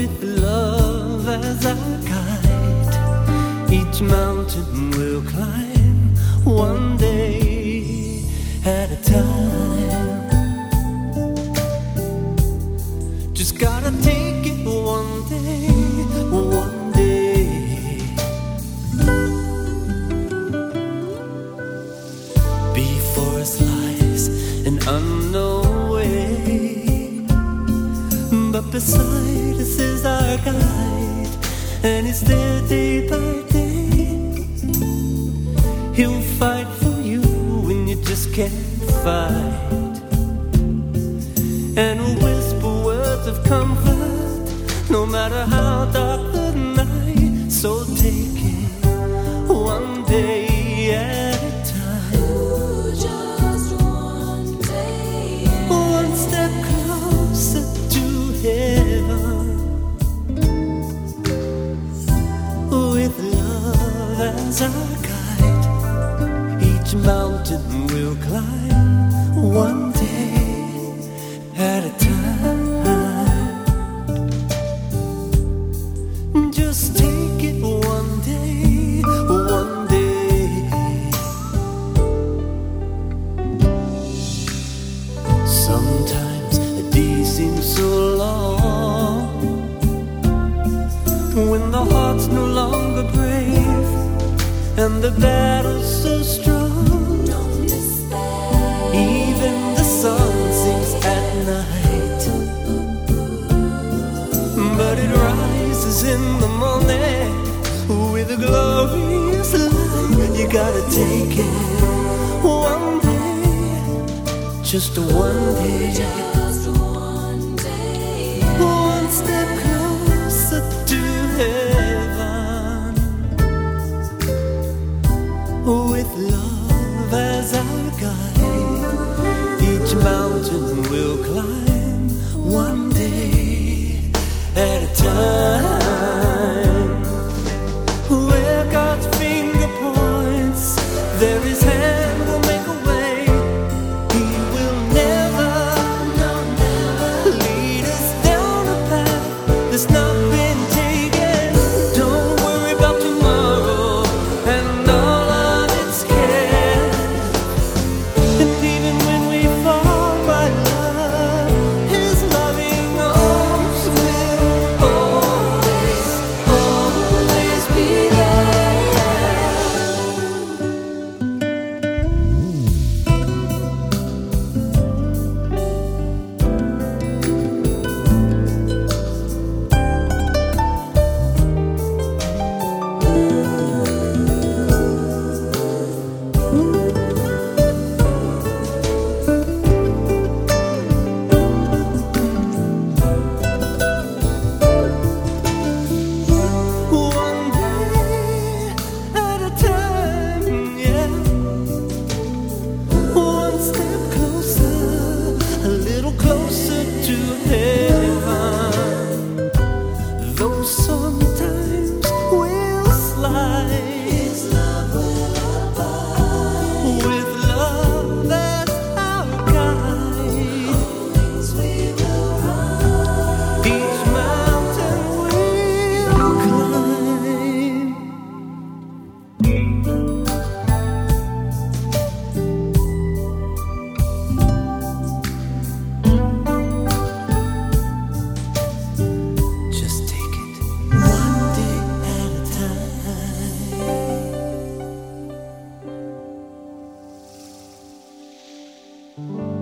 with love as our guide, each mountain we'll climb one day at a time. Just gotta take it one day, one day. Before us lies an unknown way, but beside us is our guide, and it's there day by day. He'll fight for you when you just can't fight, and will whisper words of comfort no matter how dark the night. So take it one day at a time. Ooh, just one day, One step closer to heaven, with love as our guide, each mountain we'll climb one day at a time. Just take it one day, one day. Sometimes a day seems so long, when the heart's no longer brave and the battle's so strong. don't despair. Even the sun sinks at night, but it rises in the morning with a glorious light. You gotta take it one day, just one day, Just one day, one step closer to heaven, with love as our guide, each mountain we'll climb one day at a time. Where God's finger points, there His hand will make a way. He will never, no, never lead us down a path that's not been taken. Don't worry about tomorrow and all of its care. And even when we fall, my love, His loving arms will always, always be there. One day at a time, yeah. One step closer, a little closer to heaven. Though sometimes we'll slide, His love will abide. with love as our guide, Things we will run. each mountain we'll climb. Just take it one day at a time.